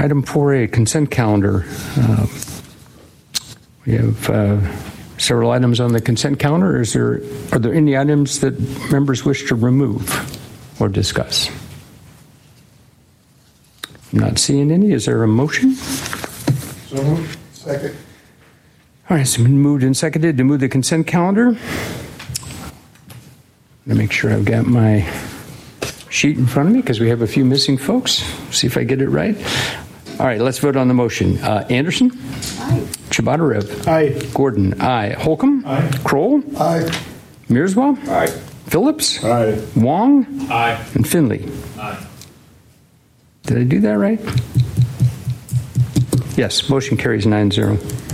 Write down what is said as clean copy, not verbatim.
Item 4A, consent calendar. We have several items on the consent calendar. Are there any items that members wish to remove or discuss? I'm not seeing any. Is there a motion? So moved. Second. All right, it's been moved and seconded to move the consent calendar. I'm going to make sure I've got my sheet in front of me because we have a few missing folks. See if I get it right. All right, let's vote on the motion. Anderson? Aye. Chabadarev? Aye. Gordon? Aye. Holcomb? Aye. Kroll? Aye. Mirswa? Aye. Phillips? Aye. Wong? Aye. And Finley? Aye. Did I do that right? Yes, motion carries 9-0.